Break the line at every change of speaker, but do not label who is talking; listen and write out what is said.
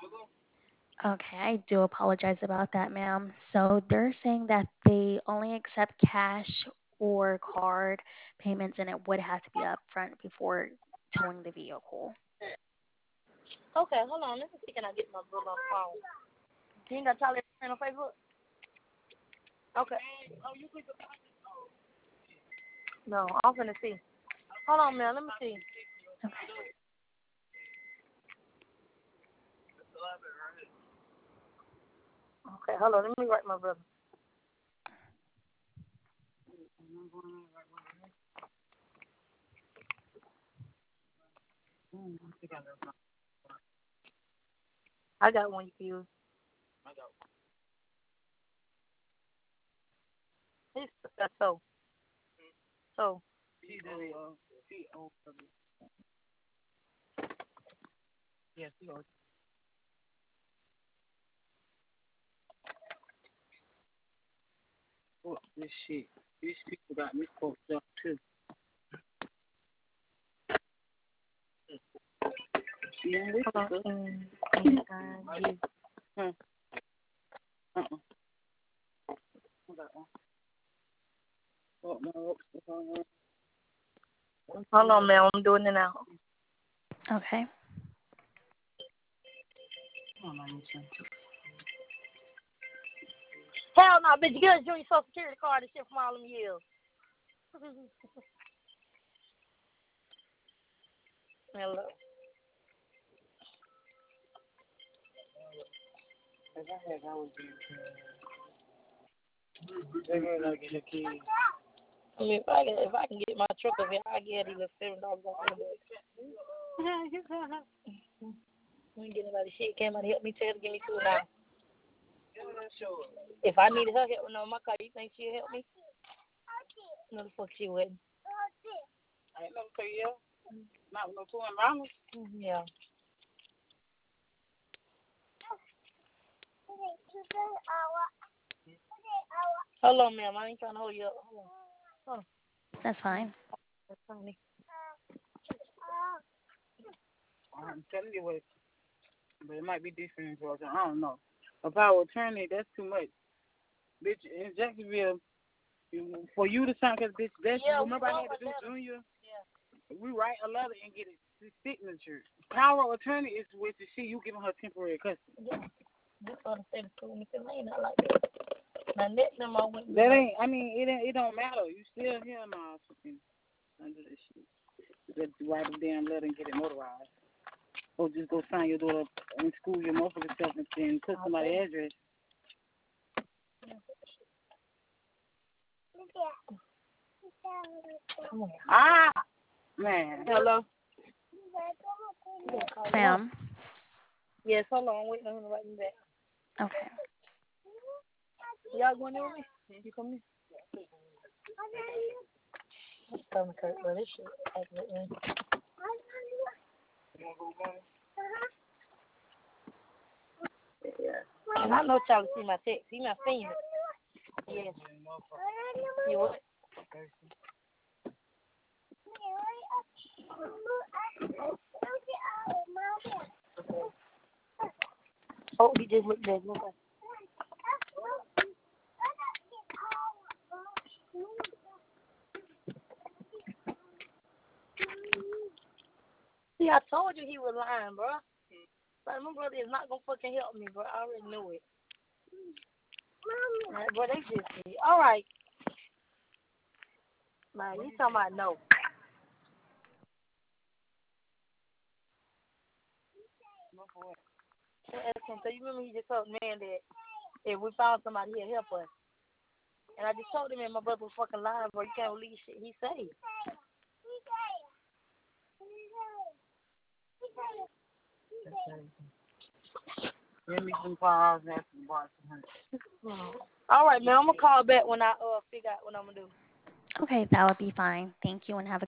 Okay, I do apologize about that, ma'am. So they're saying that they only accept cash or card payments, and it would have to be upfront before towing the vehicle.
Okay, hold on. Let me see. Can I get my brother on the phone? You ain't got Tyler friend on Facebook? Okay. No, I'm finna see. Hold on, man. Let me see.
Okay.
Okay, hold on. Let me write my brother. I got one you can use. It's so. So. Yes, fuck this shit. These people got me fucked up too. Yeah, this is good. Hold on, man. I'm doing it now.
Okay.
Hell no, bitch. Get a junior social security card and shit from all them years. Hello. I mean, if I can get my truck up here, I get either $7 off the book. We ain't get nobody shit. Can't nobody help me? Tell her to give me $2 now. If I needed her help with no my car, you think she'll help me? No, the fuck she wouldn't. I ain't never say yeah. Not with no $200. Yeah. Hold on, ma'am. I ain't trying to hold you up. Hold on. Hold on.
That's fine.
That's funny. I'm telling you what, but it might be different in Georgia. I don't know. A power of attorney, that's too much. Bitch, in Jacksonville, for you to sign, because bitch, that's remember I had to do Junior? Yeah. We write a letter and get it signature. Power of attorney is with the shit you giving her temporary custody. Yeah. That's what I'm saying. Not like that. Now, next time I went. That ain't. I mean, it don't matter. You still here now. Under this shit. Just write a damn letter and get it notarized. Or just go sign your daughter in school, your motherfucking stuff, and put somebody's address. Ah, man. Hello.
Ma'am.
Yes, hold on. Wait, I'm gonna write me back.
Okay.
Y'all going there with me? You come in? I'm stomach hurt, but this shit. Yeah. And I know y'all see my text. See my finger. Yes. You what? Oh, he just looked dead. Look. See, I told you he was lying, bro. Like, my brother is not gonna fucking help me, bro. I already knew it. Right, bro, they just see. All right. Nah, you talking about no. So you remember he just told the man that if we found somebody, he'll help us. And I just told him, man, my brother was fucking lying, bro. You can't believe shit he say. Give me some pause and some bars. All right, man. I'm gonna call back when I figure out what I'm gonna do.
Okay, that would be fine. Thank you and have a